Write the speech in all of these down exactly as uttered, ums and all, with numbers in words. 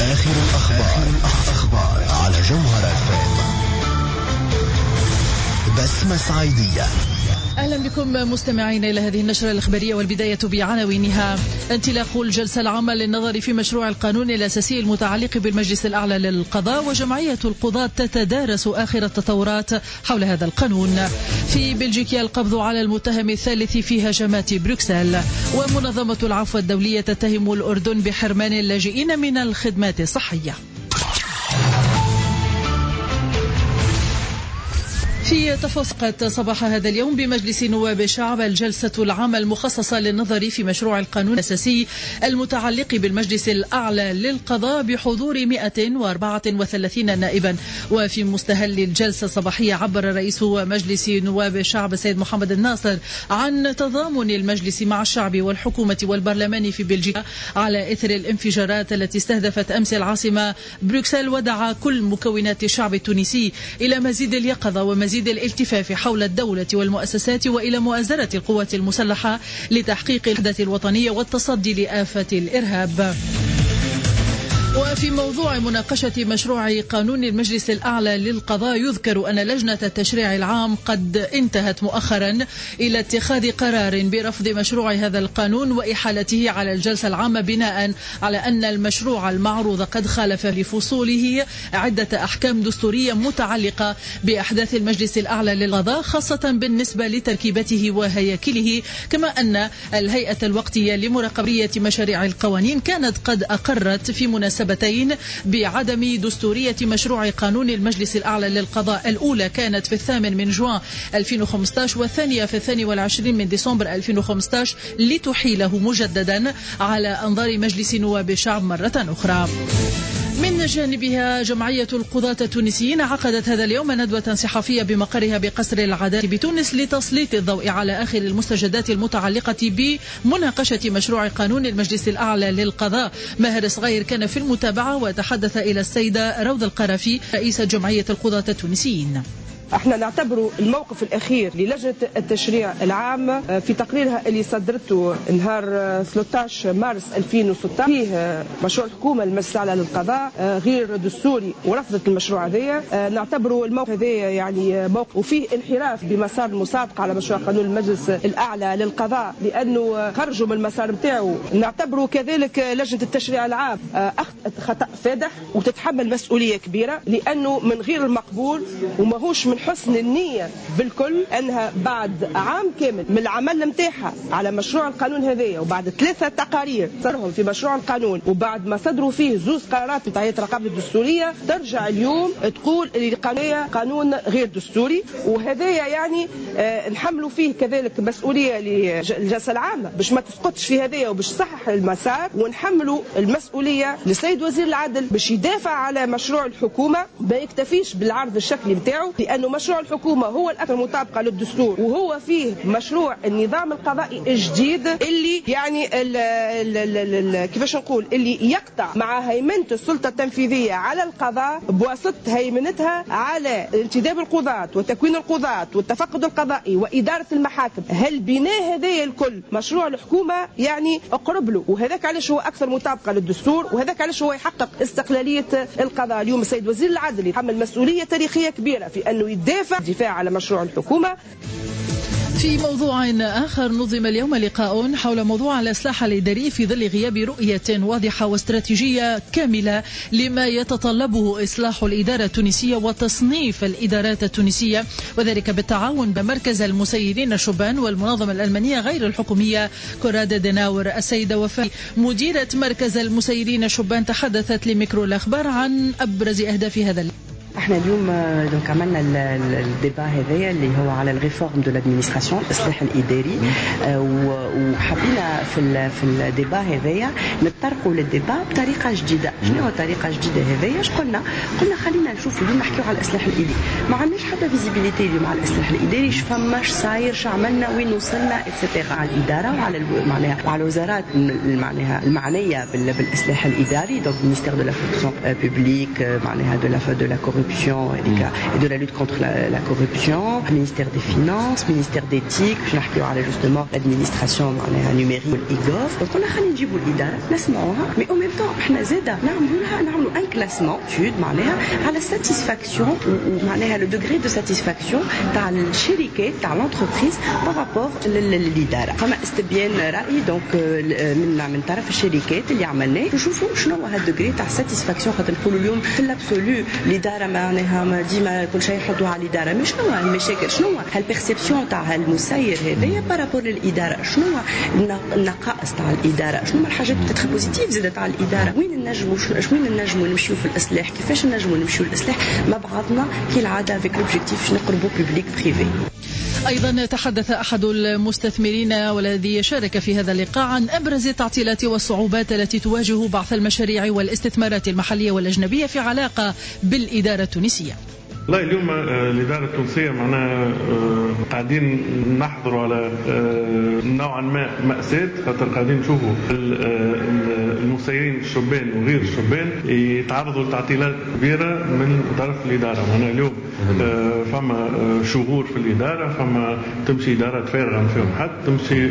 آخر الأخبار, الأخبار على جوهر اف ام. بسمة صعيدية. أهلا بكم مستمعين إلى هذه النشرة الإخبارية، والبداية بعناوينها. انطلاق الجلسة العامة للنظر في مشروع القانون الأساسي المتعلق بالمجلس الأعلى للقضاء، وجمعية القضاة تتدارس آخر التطورات حول هذا القانون. في بلجيكا القبض على المتهم الثالث في هجمات بروكسل. ومنظمة العفو الدولية تتهم الأردن بحرمان اللاجئين من الخدمات الصحية. في تفسقت صباح هذا اليوم بمجلس نواب الشعب الجلسة العامة المخصصة للنظر في مشروع القانون الأساسي المتعلق بالمجلس الأعلى للقضاء بحضور مئة وأربعة وثلاثين نائبا. وفي مستهل الجلسة الصباحية عبر رئيس مجلس نواب الشعب السيد محمد الناصر عن تضامن المجلس مع الشعب والحكومة والبرلمان في بلجيكا على إثر الانفجارات التي استهدفت أمس العاصمة بروكسل، ودعا كل مكونات الشعب التونسي إلى مزيد اليقظة ومزيد الالتفاف حول الدولة والمؤسسات وإلى مؤازرة القوات المسلحة لتحقيق الوحدة الوطنية والتصدي لآفة الإرهاب. وفي موضوع مناقشة مشروع قانون المجلس الأعلى للقضاء، يذكر أن لجنة التشريع العام قد انتهت مؤخرا إلى اتخاذ قرار برفض مشروع هذا القانون وإحالته على الجلسة العامة، بناء على أن المشروع المعروض قد خالف لفصوله عدة أحكام دستورية متعلقة بأحداث المجلس الأعلى للقضاء، خاصة بالنسبة لتركيبته وهياكله، كما أن الهيئة الوقتية لمراقبة مشاريع القوانين كانت قد أقرت في مناسبة بعدم دستورية مشروع قانون المجلس الأعلى للقضاء. الأولى كانت في الثامن من جوان ألفين وخمسة عشر، والثانية في الثاني والعشرين من ديسمبر ألفين وخمسة عشر، لتحيله مجددا على أنظار مجلس نواب الشعب مرة أخرى. من جانبها جمعية القضاة التونسيين عقدت هذا اليوم ندوة صحفية بمقرها بقصر العدالة بتونس لتسليط الضوء على آخر المستجدات المتعلقة بمناقشة مشروع قانون المجلس الأعلى للقضاء. ماهر صغير كان في المتابعة وتحدث إلى السيدة روضة القرافي رئيسة جمعية القضاة التونسيين. احنا نعتبر الموقف الاخير للجنة التشريع العام في تقريرها اللي صدرته نهار ثلاثة عشر مارس ألفين وستة عشر فيه مشروع الحكومة المجلس الأعلى للقضاء غير دستوري ورفضت المشروع هذا. نعتبر الموقف هذا يعني موقف وفيه انحراف بمسار المصادقة على مشروع قانون المجلس الأعلى للقضاء، لأنه خرجوا من المسار نتاعو. نعتبر كذلك لجنة التشريع العام أخطأت خطأ فادح وتتحمل مسؤولية كبيرة، لأنه من غير المقبول وماهوش من حسن النية بالكل أنها بعد عام كامل من العمل نتاعها على مشروع القانون هذايا، وبعد ثلاثة تقارير صارهم في مشروع القانون، وبعد ما صدروا فيه زوز قرارات بتاع هيئة الرقابة الدستورية، ترجع اليوم تقول اللي القانون قانون غير دستوري. وهذايا يعني آه نحملوا فيه كذلك مسؤولية للجلسة العامة باش ما تسقطش في هذايا وباش تصحح المسار، ونحملوا المسؤولية للسيد وزير العدل باش يدافع على مشروع الحكومة، ما يكتفيش بالعرض الشكلي بتاعه، لأنه مشروع الحكومة هو الأكثر مطابقة للدستور، وهو فيه مشروع النظام القضائي الجديد اللي يعني ال ال ال ال كيفاش نقول اللي يقطع مع هيمنة السلطة التنفيذية على القضاء بواسطة هيمنتها على انتداب القضاة وتكوين القضاة والتفقد القضائي وإدارة المحاكم. هالبناء هذايا الكل مشروع الحكومة يعني اقرب له، وهذاك علاش هو أكثر مطابقة للدستور، وهذاك علاش هو يحقق استقلالية القضاء. اليوم السيد وزير العدل يتحمل مسؤولية تاريخية كبيرة في أنه يدافع دفاع على مشروع الحكومة. في موضوع آخر، نظم اليوم لقاء حول موضوع الإصلاح الإداري في ظل غياب رؤية واضحة واستراتيجية كاملة لما يتطلبه إصلاح الإدارة التونسية وتصنيف الإدارات التونسية، وذلك بالتعاون بمركز المسيرين الشبان والمنظمة الألمانية غير الحكومية كوراد ديناور. السيدة وفاء مديرة مركز المسيرين الشبان تحدثت لميكرو الأخبار عن أبرز أهداف هذا. احنا اليوم دونك عملنا الديبا هذايا اللي هو على الريفورم دو لادمينستراسيون، الاصلاح الاداري، وحبينا في في الديبا هذايا نتطرقوا للديبا بطريقه جديده. شنو هو الطريقه الجديده هذايا؟ اش قلنا؟ قلنا خلينا نشوفوا اليوم نحكيو على الاصلاح الاداري، ما عندناش حتى فيزيبيليتي اليوم على الاصلاح الاداري، اش فماش صاير، ش عملنا، وين وصلنا اكسيتيرا على الاداره وعلى معناها وعلى الوزارات معناها المعنيه بالاصلاح الاداري، دونك المينيستير دو لا فونكسيون بوبليك، معناها دو لا دو لا corruption et de la lutte contre la, la corruption, ministère des Finances, ministère d'éthique, باش نحكيو على justement l'administration معناها numérique والإيغوف. دونك قلنا خلينا نجيبوا الإدارة نسمعوها، مي أو ميم طون احنا زادا نعملوا لها نعملوا ان كلاسمون تود معناها على الساتيسفاكسيون معناها لو دوغري دو ساتيسفاكسيون تاع الشركات تاع لونتربريز بارابور للإدارة. فما استبيان رأي دونك من من طرف الشركات اللي عملناه نشوفوا شنو هو هذا الدوغري تاع الساتيسفاكسيون. خاطر نقولوا اليوم في الابسولو الإدارة معناها ديما كل شيء يحطوه على الإدارة، مش شنو المشاكل، شنو هالبيرسيبسيون تاع المسير هذايا بارابور للإدارة، شنو النقائص تاع الإدارة، شنو الحاجات بتتخ بوزيتيف زاده تاع الإدارة، وين النجموا وين النجموا نمشيو في الإصلاح، كيفاش النجموا نمشيو للإصلاح مع بعضنا كي العادة افيك لوبجيكتيف باش نقربوا بوبليك بريفي. أيضا تحدث أحد المستثمرين والذي شارك في هذا اللقاء عن أبرز التعطيلات والصعوبات التي تواجه بعض المشاريع والاستثمارات المحلية والأجنبية في علاقة بالإدارة التونسية. والله اليوم الإدارة التونسية معناها قاعدين نحضروا على نوعا ما مأساة، خاطر قاعدين نشوفوا المسيرين الشبان وغير الشبان يتعرضوا لتعطيلات كبيرة من طرف الإدارة. معناها اليوم فما شهور في الإدارة، فما تمشي إدارات فارغة ما فيهم حد، تمشي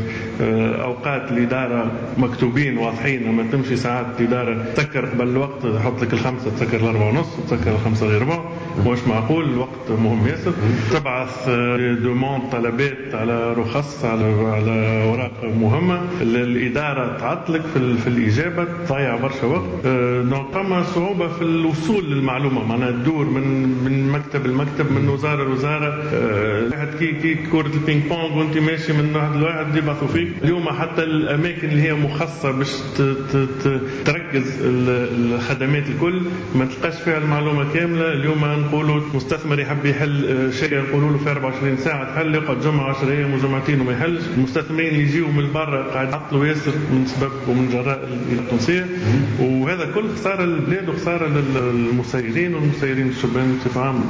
أوقات الإدارة مكتوبين واضحين، أما تمشي ساعات الإدارة تسكر قبل الوقت، تحط لك الخمسة تسكر الأربعة ونص وتسكر الخمسة غير ربع، مش معقول. الوقت مهم ياسر، تبعث دوموند طلبات على رخص على على اوراق مهمه، الاداره تعطلك في, في الاجابه، تضيع برشا وقت. دونك فما صعوبه في الوصول للمعلومه، معناها تدور من من مكتب لمكتب، من وزاره لوزاره، واحد كي كي كره البينج بونغ وانت ماشي من واحد لواحد يبعثوا فيك. اليوم حتى الاماكن اللي هي مخصصه باش تركز الخدمات الكل ما تلقاش فيها المعلومه كامله. اليوم نقولوا مستثمر يحب يحل شيء نقولوا له في أربعة وعشرين ساعه تحل، يقعد جمعه عشرة ايام وجمعتين وما يحلش. المستثمرين اللي يجيوا من برا قاعد يعطلوا ياسر من سبب ومن جراء التونسيه، وهذا كل خساره للبلاد وخساره للمسيرين والمسيرين الشبان بصفه عامه.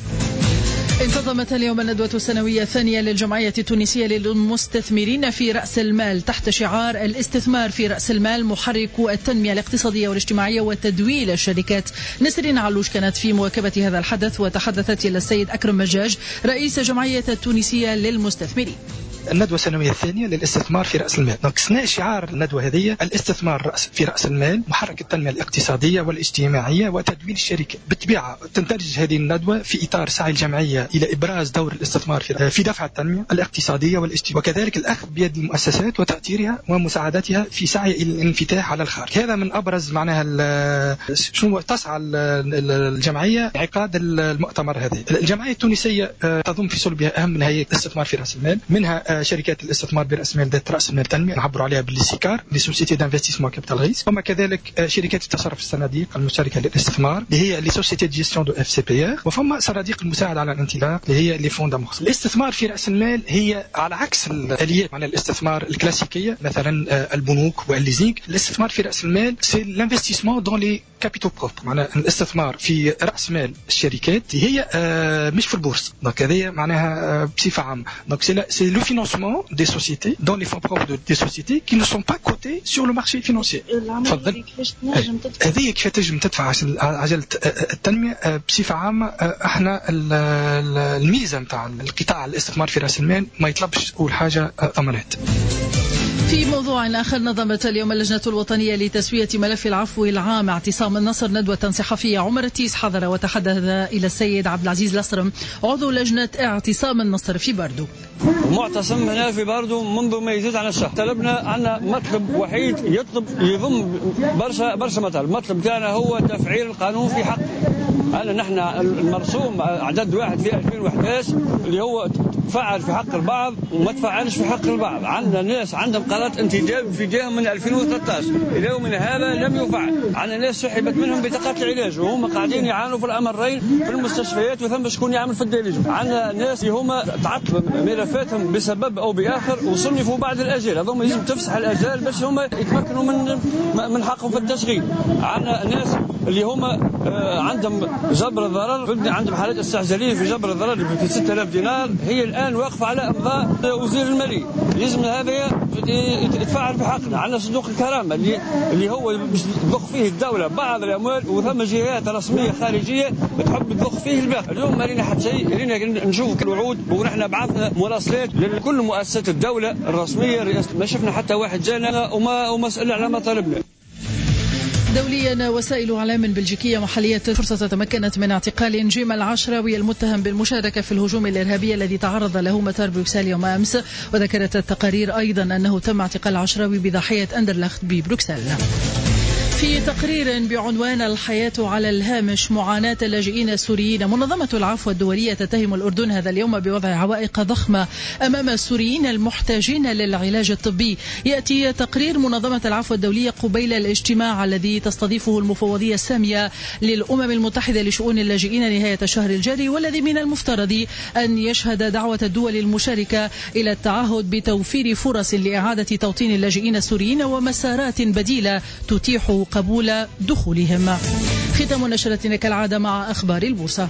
انتظمت اليوم الندوة السنوية الثانية للجمعية التونسية للمستثمرين في رأس المال تحت شعار الاستثمار في رأس المال محرك التنمية الاقتصادية والاجتماعية وتدويل الشركات. نسرين علوش كانت في مواكبة هذا الحدث وتحدثت إلى السيد أكرم مجاج رئيس الجمعية التونسية للمستثمرين. الندوة السنوية الثانية للاستثمار في رأس المال. دونك شعار الندوة هذه الاستثمار رأس في رأس المال محرك التنمية الاقتصادية والاجتماعية وتدويل الشركات. بالطبيعة تندرج هذه الندوة في إطار سعي الجمعية إلى إبراز دور الاستثمار في دفع التنمية الاقتصادية والاجتماعية، وكذلك الأخذ بيد المؤسسات وتأثيرها ومساعدتها في سعي إلى الانفتاح على الخارج. هذا من أبرز معناها شنو تسعى الجمعية عقاد المؤتمر هذا. الجمعية التونسية تضم في صلبها أهم من هيئة الاستثمار في رأس المال، منها شركات الاستثمار برأس المال ذات رأس المال التنمية نعبروا عليها بالسيكار لي سوسيتي دانفستيسمون كابيتال ريسك، وما كذلك شركات التصرف الصناديق المشتركة للاستثمار اللي هي لي سوسيتي دي جيستيون دو اف سي بي ار، وفما صناديق المساعدة على الانطلاق اللي هي لي فون دامورس. الاستثمار في رأس المال هي على عكس الآليات معناها الاستثمار الكلاسيكية مثلا البنوك والليزينغ. الاستثمار في رأس المال سي لانفستيسمون دون لي كابيتو بروبر، معناها الاستثمار في رأس مال الشركات هي مش في البورصة. دونك هذه معناها بصفة عامة. دونك سي سي لو فينانسمون des sociétés dans les fonds propres des sociétés qui ne sont pas cotés sur le marché financier. تفضل. هذه كيف تنجم تدفع عجلة التنمية بصفة عامة. احنا الميزة نتاع القطاع الاستثمار في رأس المال ما يطلبش أول حاجة ضمانات. في موضوع آخر، نظمت اليوم اللجنة الوطنية لتسوية ملف العفو العام اعتصام النصر ندوة صحفية. عمر التيس حضر وتحدث إلى السيد عبد العزيز لصرم عضو لجنة اعتصام النصر في باردو. معتصم هنا في باردو منذ ما يزيد عن الشهر. طلبنا عنا مطلب وحيد يطلب يضم برشا برشا مطالب. المطلب تاعنا هو تفعيل القانون في حق أنا نحن المرسوم عدد واحد في ألفين وأحد عشر اللي هو فعل في حق البعض وما تفعلش في حق البعض. عندنا ناس عندهم قرارات انتداب في جهة من ألفين وثلاثة عشر إلى يومنا هذا لم يفعل. عندنا ناس سحبت منهم بطاقات العلاج وهم قاعدين يعانوا في الأمرين في المستشفيات وثم شكون يعمل في الديليج. عندنا ناس هم تعطلوا ملفاتهم بسبب أو بآخر وصنفوا بعد الأجال. هذوما لازم تفسح الأجال باش هم يتمكنوا من من حقهم في التشغيل. عندنا ناس اللي هم عندهم جبر الضرر، عندهم حالات استعجالية في جبر الضرر في ستة آلاف دينار هي الآن واقف على إمضاء وزير المالية. لازم هذا يتفاعل في حقنا. عندنا صندوق الكرامة اللي اللي هو تضخ فيه الدولة بعض الأموال، وثم جهات رسمية خارجية تحب تضخ فيه الباقي. اليوم ما لنا حتى شيء، لنا نشوف الوعود، ونحن بعثنا مراسلات لكل مؤسسات الدولة الرسمية الرئاسة، ما شفنا حتى واحد جانا وما ومسألة على ما طلبنا. دوليا، وسائل إعلام بلجيكية محلية فرصة تمكنت من اعتقال جيم العشراوي المتهم بالمشاركة في الهجوم الإرهابي الذي تعرض له مطار بروكسل يوم أمس. وذكرت التقارير أيضا أنه تم اعتقال العشراوي بضاحية أندرلخت ببروكسل. في تقرير بعنوان الحياة على الهامش، معاناة اللاجئين السوريين، منظمة العفو الدولية تتهم الأردن هذا اليوم بوضع عوائق ضخمة أمام السوريين المحتاجين للعلاج الطبي. يأتي تقرير منظمة العفو الدولية قبيل الاجتماع الذي تستضيفه المفوضية السامية للأمم المتحدة لشؤون اللاجئين نهاية الشهر الجاري، والذي من المفترض أن يشهد دعوة الدول المشاركة إلى التعهد بتوفير فرص لإعادة توطين اللاجئين السوريين ومسارات بديلة تتيح قبول دخولهم. ختام نشرتنا كالعادة مع أخبار البورصة.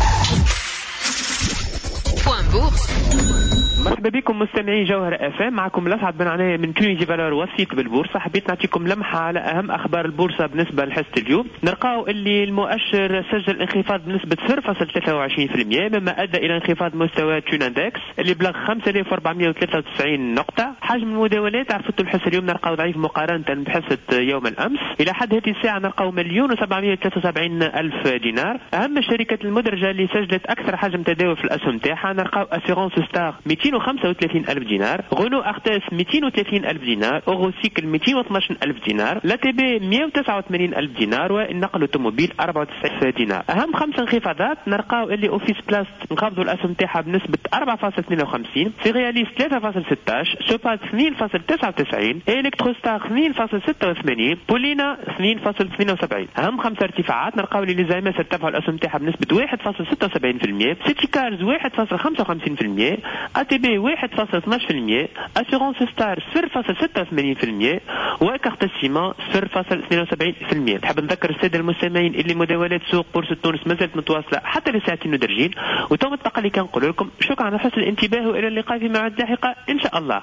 مرحبا بكم مستمعي جوهر اف ام، معكم الاسعد بن عناية من تونيزي فالور وسيط بالبورصه. حبيت نعطيكم لمحه على اهم اخبار البورصه بالنسبه لحصه اليوم. نلقاو اللي المؤشر سجل انخفاض بنسبه صفر فاصلة ثلاثة وعشرين بالمئة، مما ادى الى انخفاض مستوى تون اندكس اللي بلغ خمسة آلاف وأربعمئة وثلاثة وتسعين نقطه. حجم المداولات عرفتوا الحصه اليوم نلقاو ضعيف مقارنه بحصه يوم الامس. الى حد هذه الساعه نلقاو مليون وسبعمئة وثلاثة وسبعين الف دينار. اهم الشركات المدرجه اللي سجلت اكثر حجم تداول في الاسهم تاعها نلقاو اسيرونس ستار مئتين وخمسة وثلاثين ألف دينار، غنو أختاس مئتين وثلاثين ألف دينار، أوروسيكل مئتين واثني عشر ألف دينار، لا تي بي مئة وتسعة وثمانين ألف دينار، والنقل الأوتوموبيل أربعة وتسعين ألف دينار. أهم خمس انخفاضات نلقاو اللي أوفيس بلاست انخفضوا الأسهم تاعها بنسبة أربعة فاصلة اثنين وخمسين، سيرياليس ثلاثة فاصلة ستة عشر، سوباز اثنين فاصلة تسعة وتسعين، إلكتروستار اثنين فاصلة ستة وثمانين، بولينا اثنين فاصلة اثنين وسبعين. أهم خمس ارتفاعات نلقاو اللي زايمس ارتفعوا الأسهم تاعها بنسبة واحد فاصلة ستة وسبعين بالمئة، سيتي كارز واحد فاصلة خمسة وخمسين بالمئة، أ تي بي واحد فاصلة اثني عشر بالمئة، أسيرونس ستار صفر فاصلة ستة وثمانين بالمئة، وكارت السيمان صفر فاصلة اثنين وسبعين بالمئة. نحب نذكر السادة المستمعين اللي مداولات سوق بورصة تونس مازالت متواصلة حتى لساعتين ودرجين. وتم الطاقة اللي كنقول لكم شكرا على حسن الانتباه، وإلى اللقاء في موعد لاحقة إن شاء الله.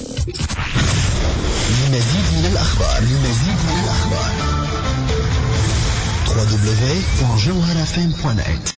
لمزيد من الأخبار لمزيد من الأخبار دبليو دبليو دبليو دوت جوهر اف ام دوت نت